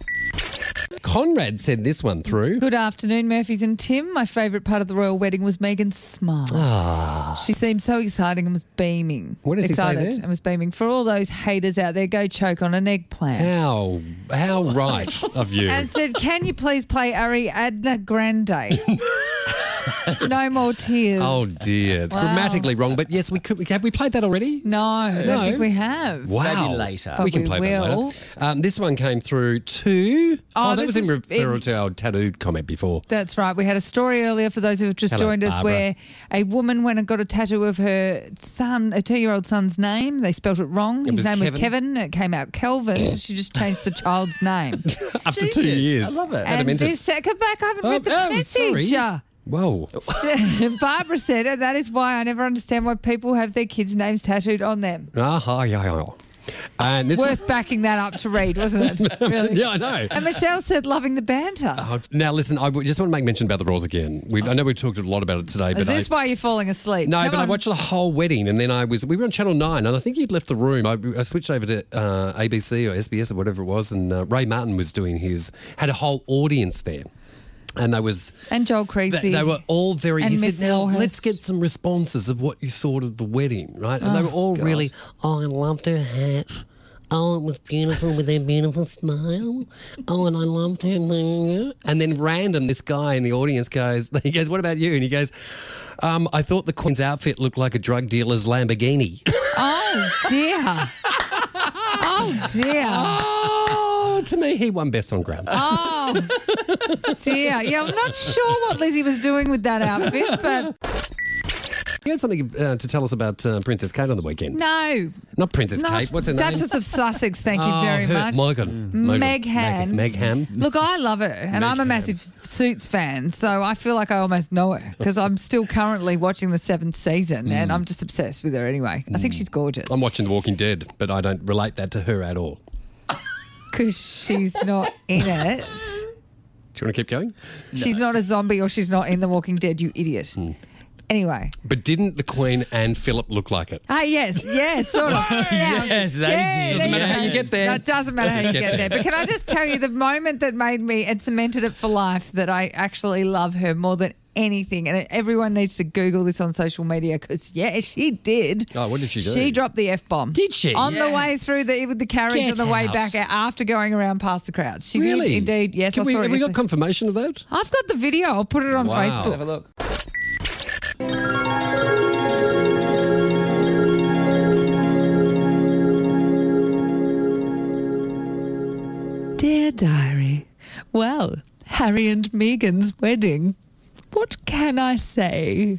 [SPEAKER 4] Conrad said this one through.
[SPEAKER 5] Good afternoon, Murphys and Tim. My favourite part of the royal wedding was Meghan's smile. She seemed so exciting and was beaming.
[SPEAKER 4] What does he say
[SPEAKER 5] excited
[SPEAKER 4] there?
[SPEAKER 5] and was beaming. For all those haters out there, go choke on an eggplant.
[SPEAKER 4] How how right of you.
[SPEAKER 5] And said, can you please play Ariadna Grande? No more tears.
[SPEAKER 4] Oh dear, it's
[SPEAKER 5] Wow.
[SPEAKER 4] grammatically wrong, but yes, we could. we- Have we played that already?
[SPEAKER 5] No, I don't
[SPEAKER 4] No.
[SPEAKER 5] think we have.
[SPEAKER 4] Wow.
[SPEAKER 6] Maybe later.
[SPEAKER 4] We
[SPEAKER 5] But
[SPEAKER 4] can
[SPEAKER 5] we
[SPEAKER 4] play that
[SPEAKER 5] will.
[SPEAKER 4] later. Um, this one came through to. Oh,
[SPEAKER 5] Oh,
[SPEAKER 4] that
[SPEAKER 5] this
[SPEAKER 4] was in
[SPEAKER 5] is
[SPEAKER 4] referral
[SPEAKER 5] in-
[SPEAKER 4] to our tattooed comment before.
[SPEAKER 5] That's right. We had a story earlier for those who have just
[SPEAKER 4] Hello,
[SPEAKER 5] joined us
[SPEAKER 4] Barbara.
[SPEAKER 5] where a woman went and got a tattoo of her son, a two-year-old son's name. They spelt it wrong.
[SPEAKER 4] It
[SPEAKER 5] His
[SPEAKER 4] was
[SPEAKER 5] name
[SPEAKER 4] Kevin.
[SPEAKER 5] was Kevin. It came out Kelvin. So she just changed the child's name.
[SPEAKER 4] After two
[SPEAKER 6] Genius.
[SPEAKER 4] years.
[SPEAKER 6] I love it.
[SPEAKER 5] and
[SPEAKER 4] Adamanted.
[SPEAKER 5] this, come back, I haven't
[SPEAKER 4] Oh,
[SPEAKER 5] read the
[SPEAKER 4] oh,
[SPEAKER 5] message.
[SPEAKER 4] sorry. Whoa.
[SPEAKER 5] Barbara said, and that is why I never understand why people have their kids' names tattooed on them.
[SPEAKER 4] Ah, yeah, yeah. And this
[SPEAKER 5] Worth backing that up to read, wasn't it? Really?
[SPEAKER 4] yeah, I know.
[SPEAKER 5] And Michelle said, loving the banter.
[SPEAKER 4] Oh, now listen, I w- just want to make mention about the Royals again. We've, I know we've talked a lot about it today,
[SPEAKER 5] Is
[SPEAKER 4] but
[SPEAKER 5] this
[SPEAKER 4] I,
[SPEAKER 5] why you're falling asleep?
[SPEAKER 4] no,
[SPEAKER 5] Come
[SPEAKER 4] but I
[SPEAKER 5] on.
[SPEAKER 4] watched the whole wedding, and then I was we were on Channel Nine, and I think you'd left the room. I, I switched over to uh, A B C or S B S or whatever it was, and uh, Ray Martin was doing his had a whole audience there. And there was,
[SPEAKER 5] And Joel Creasy.
[SPEAKER 4] they, they were all very.
[SPEAKER 5] And
[SPEAKER 4] He
[SPEAKER 5] Mick
[SPEAKER 4] said, "Now
[SPEAKER 5] Warhurst.
[SPEAKER 4] let's get some responses of what you thought of the wedding, right?" And they were all really, "Oh, I loved her hat. Oh, it was beautiful with her beautiful smile. Oh, and I loved her." And then random, this guy in the audience goes, he goes, "What about you?" And he goes, um, "I thought the Queen's outfit looked like a drug dealer's Lamborghini."
[SPEAKER 5] Oh, dear. Oh, dear.
[SPEAKER 4] Oh, to me, he won best on ground.
[SPEAKER 5] Oh, dear. Yeah, I'm not sure what Lizzie was doing with that outfit, but
[SPEAKER 4] You had something uh, to tell us about uh, Princess Kate on the weekend.
[SPEAKER 5] No.
[SPEAKER 4] Not Princess
[SPEAKER 5] No,
[SPEAKER 4] Kate. What's her name?
[SPEAKER 5] Duchess of Sussex, thank you
[SPEAKER 4] Oh,
[SPEAKER 5] very
[SPEAKER 4] her-
[SPEAKER 5] much.
[SPEAKER 4] Morgan.
[SPEAKER 5] Meg
[SPEAKER 4] Meg-
[SPEAKER 5] Han.
[SPEAKER 4] Meg Ham.
[SPEAKER 5] Look, I love her, and
[SPEAKER 4] Meg
[SPEAKER 5] I'm a
[SPEAKER 4] Ham.
[SPEAKER 5] massive Suits fan, so I feel like I almost know her because I'm still currently watching the seventh season, and I'm just obsessed with her anyway. I think she's gorgeous
[SPEAKER 4] I'm watching The Walking Dead, but I don't relate that to her at all.
[SPEAKER 5] because she's not in it.
[SPEAKER 4] Do you want to keep going?
[SPEAKER 5] She's not a zombie or she's not in The Walking Dead, you idiot. Anyway.
[SPEAKER 4] But didn't the Queen and Philip look like it?
[SPEAKER 5] Ah, yes, yes, sort of. Yeah.
[SPEAKER 6] Yes, that
[SPEAKER 5] Yeah,
[SPEAKER 6] is it.
[SPEAKER 5] there
[SPEAKER 4] Doesn't matter
[SPEAKER 5] you
[SPEAKER 4] how
[SPEAKER 5] go.
[SPEAKER 4] you get there.
[SPEAKER 5] No, it doesn't matter how you
[SPEAKER 4] Just
[SPEAKER 5] get
[SPEAKER 4] get
[SPEAKER 5] there.
[SPEAKER 4] there.
[SPEAKER 5] But can I just tell you the moment that made me and cemented it for life that I actually love her more than anything, and everyone needs to Google this on social media because, yeah, she did.
[SPEAKER 4] Oh, what did she do?
[SPEAKER 5] She dropped the F-bomb.
[SPEAKER 4] Did she?
[SPEAKER 5] On the way
[SPEAKER 6] Yes.
[SPEAKER 5] through the with the carriage
[SPEAKER 4] Get
[SPEAKER 5] on the way
[SPEAKER 4] out.
[SPEAKER 5] back after going around past the crowds. She
[SPEAKER 4] Really?
[SPEAKER 5] did indeed. Yes,
[SPEAKER 4] Can
[SPEAKER 5] I
[SPEAKER 4] we,
[SPEAKER 5] saw it
[SPEAKER 4] have we got
[SPEAKER 5] yesterday.
[SPEAKER 4] confirmation of that?
[SPEAKER 5] I've got the video. I'll put it on
[SPEAKER 4] Wow.
[SPEAKER 5] Facebook.
[SPEAKER 6] Have a look.
[SPEAKER 5] Dear Diary, well, Harry and Meghan's wedding. What can I say?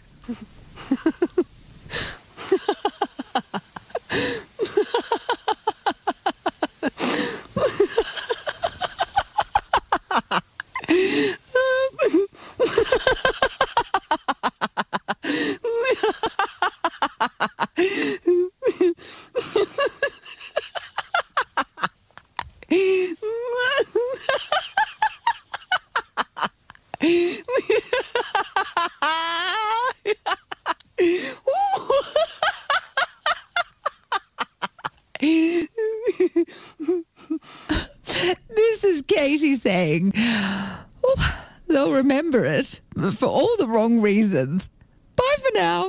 [SPEAKER 5] This is Katie saying, oh, they'll remember it for all the wrong reasons. Bye for now.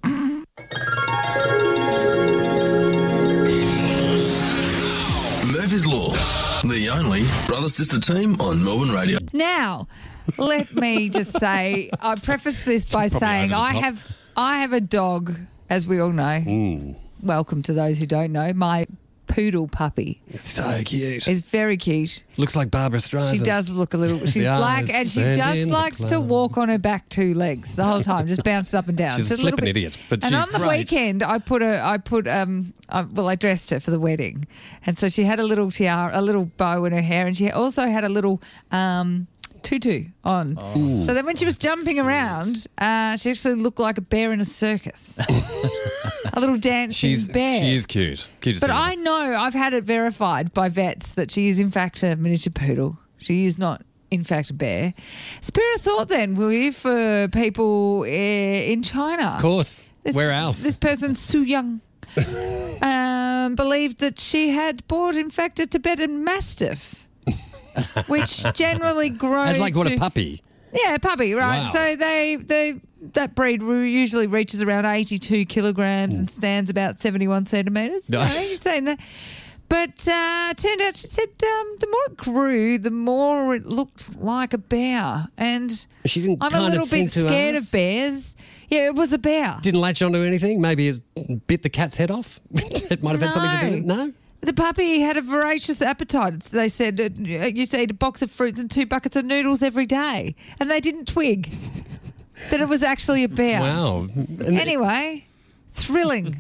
[SPEAKER 3] Murphy's Law, the only brother-sister team on Melbourne radio.
[SPEAKER 5] Now, let me just say, I preface this by
[SPEAKER 4] probably
[SPEAKER 5] saying
[SPEAKER 4] over the
[SPEAKER 5] I
[SPEAKER 4] top.
[SPEAKER 5] have I have a dog, as we all know.
[SPEAKER 4] Mm.
[SPEAKER 5] Welcome to those who don't know. My poodle puppy
[SPEAKER 4] It's so cute.
[SPEAKER 5] is very cute.
[SPEAKER 4] Looks like Barbara Streisand.
[SPEAKER 5] She does look a little. She's
[SPEAKER 4] The
[SPEAKER 5] black
[SPEAKER 4] eyes
[SPEAKER 5] and she
[SPEAKER 4] stand
[SPEAKER 5] just
[SPEAKER 4] in the
[SPEAKER 5] likes to
[SPEAKER 4] cloud.
[SPEAKER 5] walk on her back two legs the whole time, just bounces up and down.
[SPEAKER 4] She's
[SPEAKER 5] So
[SPEAKER 4] a
[SPEAKER 5] little
[SPEAKER 4] flippin'
[SPEAKER 5] bit-
[SPEAKER 4] idiot, but
[SPEAKER 5] and
[SPEAKER 4] she's
[SPEAKER 5] on the
[SPEAKER 4] great.
[SPEAKER 5] weekend, I put a, I put um, I, well, I dressed her for the wedding, and so she had a little tiara, a little bow in her hair, and she also had a little um. tutu on.
[SPEAKER 4] Oh.
[SPEAKER 5] So then when she was jumping around, uh, she actually looked like a bear in a circus. A little dancing
[SPEAKER 4] She's
[SPEAKER 5] bear.
[SPEAKER 4] she is cute. Cute as
[SPEAKER 5] But
[SPEAKER 4] thing.
[SPEAKER 5] I know, I've had it verified by vets that she is in fact a miniature poodle. She is not in fact a bear. Spare a thought then, will you, for people uh, in China?
[SPEAKER 4] Of course.
[SPEAKER 5] This,
[SPEAKER 4] Where else?
[SPEAKER 5] This person, Su Young, um, believed that she had bought, in fact, a Tibetan Mastiff, which generally grows
[SPEAKER 4] As like what
[SPEAKER 5] to-
[SPEAKER 4] a puppy.
[SPEAKER 5] Yeah, puppy, right?
[SPEAKER 4] Wow.
[SPEAKER 5] So they they that breed ru- usually reaches around eighty-two kilograms and stands about seventy-one centimetres. You know,
[SPEAKER 4] Nice.
[SPEAKER 5] you're saying that. But uh, turned out, she said, um, the more it grew, the more it looked like a bear. And
[SPEAKER 4] She didn't
[SPEAKER 5] I'm a
[SPEAKER 4] kind
[SPEAKER 5] little
[SPEAKER 4] of
[SPEAKER 5] bit
[SPEAKER 4] think to
[SPEAKER 5] scared
[SPEAKER 4] ask?
[SPEAKER 5] of bears. Yeah, it was a bear.
[SPEAKER 4] Didn't latch onto anything. Maybe it bit the cat's head off. It might have had something to do with it. No.
[SPEAKER 5] The puppy had a voracious appetite. They said uh, you used to eat a box of fruits and two buckets of noodles every day. And they didn't twig that it was actually a bear.
[SPEAKER 4] Wow. And
[SPEAKER 5] Anyway, thrilling.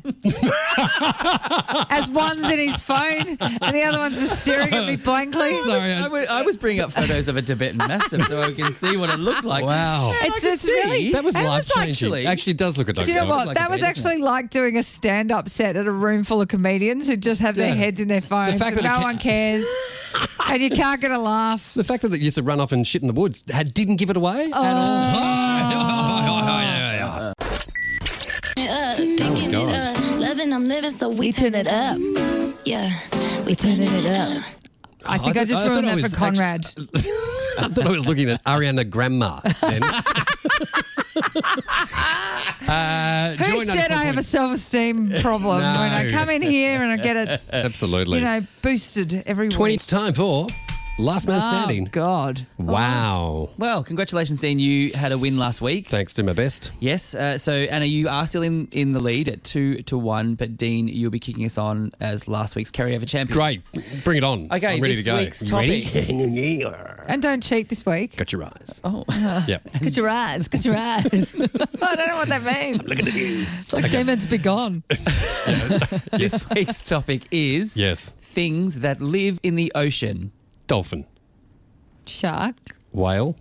[SPEAKER 5] As one's in his phone and the other one's just staring at me blankly.
[SPEAKER 4] Sorry.
[SPEAKER 6] I,
[SPEAKER 4] I,
[SPEAKER 6] wa- I was bringing up photos of a Tibetan Mastiff so I can see what it looks like.
[SPEAKER 4] wow.
[SPEAKER 5] It's
[SPEAKER 6] I can
[SPEAKER 5] just
[SPEAKER 6] see.
[SPEAKER 5] really
[SPEAKER 4] That was
[SPEAKER 5] it
[SPEAKER 4] life changing.
[SPEAKER 6] actually-
[SPEAKER 4] Actually, it does look a dog.
[SPEAKER 5] Do you know what?
[SPEAKER 6] like a
[SPEAKER 5] that was
[SPEAKER 6] bear, doesn't
[SPEAKER 5] actually like doing a stand-up set at a room full of comedians who just have their
[SPEAKER 4] Yeah.
[SPEAKER 5] heads in their phones
[SPEAKER 4] fact
[SPEAKER 5] and
[SPEAKER 4] that
[SPEAKER 5] no
[SPEAKER 4] it ca-
[SPEAKER 5] one cares. And you can't get a laugh.
[SPEAKER 4] The fact that it used to run off and shit in the woods had, didn't give it away
[SPEAKER 5] Oh.
[SPEAKER 4] at all. yeah, yeah,
[SPEAKER 10] Up, picking
[SPEAKER 4] gosh.
[SPEAKER 10] it up, loving I'm living, so we,
[SPEAKER 5] We turn it up.
[SPEAKER 10] Yeah, we turning it up.
[SPEAKER 5] I think I,
[SPEAKER 4] thought-
[SPEAKER 5] just
[SPEAKER 4] I thought
[SPEAKER 5] ruined
[SPEAKER 4] I
[SPEAKER 5] that
[SPEAKER 4] was
[SPEAKER 5] for Conrad.
[SPEAKER 4] I thought I was looking at Ariana Grandma. Then. uh,
[SPEAKER 5] Who
[SPEAKER 4] Joy
[SPEAKER 5] said
[SPEAKER 4] ninety-four
[SPEAKER 5] I have a
[SPEAKER 4] point-
[SPEAKER 5] self-esteem problem
[SPEAKER 4] No.
[SPEAKER 5] when I come in here and I get it,
[SPEAKER 4] Absolutely.
[SPEAKER 5] you know, boosted every
[SPEAKER 4] twenty.
[SPEAKER 5] week?
[SPEAKER 4] It's time for Last man
[SPEAKER 5] Oh,
[SPEAKER 4] standing.
[SPEAKER 5] God.
[SPEAKER 4] Wow.
[SPEAKER 6] Well, congratulations, Dean. You had a win last week.
[SPEAKER 4] Thanks to my best.
[SPEAKER 6] Yes. Uh, so, Anna, you are still in, in the lead at two to one, but Dean, you'll be kicking us on as last week's carryover champion.
[SPEAKER 4] Great. Bring it on.
[SPEAKER 6] Okay,
[SPEAKER 4] I'm ready
[SPEAKER 6] this
[SPEAKER 4] to go.
[SPEAKER 6] week's
[SPEAKER 4] You
[SPEAKER 6] topic.
[SPEAKER 4] ready?
[SPEAKER 5] And don't cheat this week.
[SPEAKER 4] Got your eyes.
[SPEAKER 6] Oh.
[SPEAKER 4] Yep.
[SPEAKER 5] Got your eyes. Got your eyes. I don't know what that means.
[SPEAKER 4] Looking at you.
[SPEAKER 5] It's like demons be gone.
[SPEAKER 6] This week's topic is
[SPEAKER 4] Yes.
[SPEAKER 6] things that live in the ocean.
[SPEAKER 4] Dolphin.
[SPEAKER 5] Shark.
[SPEAKER 4] Whale.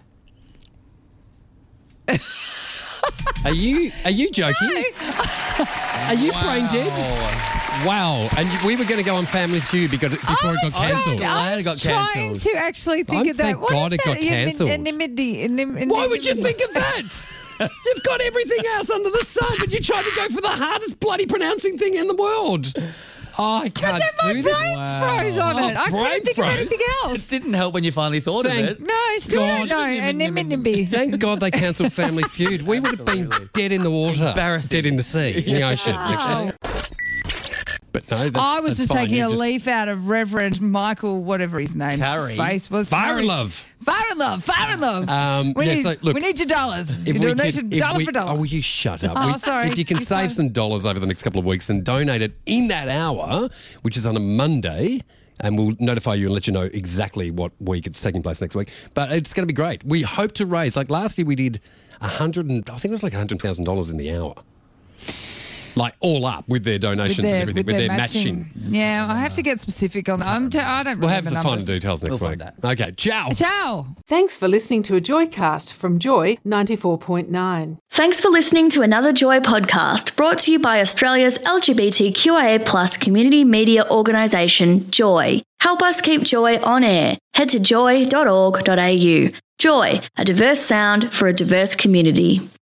[SPEAKER 4] Are you are you joking? Are you brain dead? Wow. And you- we were going to go on Family Feud because before it got cancelled.
[SPEAKER 6] Glad it got
[SPEAKER 5] trying
[SPEAKER 6] cancelled.
[SPEAKER 5] to actually think
[SPEAKER 4] I'm-
[SPEAKER 5] of that.
[SPEAKER 4] thank
[SPEAKER 5] What
[SPEAKER 4] God
[SPEAKER 5] is
[SPEAKER 4] it got
[SPEAKER 5] that? Anem-
[SPEAKER 4] cancelled.
[SPEAKER 5] Anemone. Anem-
[SPEAKER 4] Why would you
[SPEAKER 5] anemone-
[SPEAKER 4] think of that? You've got everything else under the sun, but you tried to go for the hardest bloody pronouncing thing in the world. Oh, I can't
[SPEAKER 5] Then my
[SPEAKER 4] do
[SPEAKER 5] brain
[SPEAKER 4] this.
[SPEAKER 5] froze on
[SPEAKER 4] Oh,
[SPEAKER 5] it. I
[SPEAKER 4] brain
[SPEAKER 5] couldn't think
[SPEAKER 4] froze?
[SPEAKER 5] of anything
[SPEAKER 6] It
[SPEAKER 5] else.
[SPEAKER 6] didn't help when you finally thought
[SPEAKER 4] Thank-
[SPEAKER 6] of it.
[SPEAKER 5] No, I still
[SPEAKER 4] God.
[SPEAKER 5] don't know. Anemone.
[SPEAKER 4] Thank God they cancelled Family Feud. We would have been dead in the water.
[SPEAKER 6] Embarrassing.
[SPEAKER 4] Dead in the sea, in the ocean, actually. But no, that's,
[SPEAKER 5] I was
[SPEAKER 4] that's
[SPEAKER 5] just
[SPEAKER 4] fine.
[SPEAKER 5] taking
[SPEAKER 4] You
[SPEAKER 5] a
[SPEAKER 4] just-
[SPEAKER 5] leaf out of Reverend Michael, whatever his name
[SPEAKER 6] Carey.
[SPEAKER 5] face was.
[SPEAKER 4] Fire
[SPEAKER 5] Carey.
[SPEAKER 4] love.
[SPEAKER 5] Fire and love. Fire and love.
[SPEAKER 4] Um,
[SPEAKER 5] we,
[SPEAKER 4] yeah,
[SPEAKER 5] need,
[SPEAKER 4] so, look,
[SPEAKER 5] we need your dollars.
[SPEAKER 4] If
[SPEAKER 5] You
[SPEAKER 4] we
[SPEAKER 5] donate
[SPEAKER 4] could-
[SPEAKER 5] a
[SPEAKER 4] if
[SPEAKER 5] dollar
[SPEAKER 4] we-
[SPEAKER 5] for dollar.
[SPEAKER 4] Oh, will you shut up?
[SPEAKER 5] Oh,
[SPEAKER 4] We-
[SPEAKER 5] sorry.
[SPEAKER 4] If you can
[SPEAKER 5] Keep
[SPEAKER 4] save
[SPEAKER 5] going.
[SPEAKER 4] some dollars over the next couple of weeks and donate it in that hour, which is on a Monday, and we'll notify you and let you know exactly what week it's taking place next week. But it's going to be great. We hope to raise, like last year we did a hundred and, I think it was like a hundred thousand dollars in the hour. Like all up with their donations
[SPEAKER 5] With their-
[SPEAKER 4] and everything, with, their matching.
[SPEAKER 5] Yeah, I have to get specific on that. I'm t- I don't
[SPEAKER 4] We'll have the
[SPEAKER 5] remember
[SPEAKER 4] finer
[SPEAKER 5] numbers.
[SPEAKER 4] details next
[SPEAKER 6] We'll
[SPEAKER 4] week.
[SPEAKER 6] find
[SPEAKER 4] Okay, ciao.
[SPEAKER 5] Ciao.
[SPEAKER 11] Thanks for listening to a Joycast from Joy ninety-four point nine.
[SPEAKER 10] Thanks for listening to another Joy podcast brought to you by Australia's L G B T Q I A plus community media organisation, Joy. Help us keep Joy on air. Head to joy dot org dot a u. Joy, a diverse sound for a diverse community.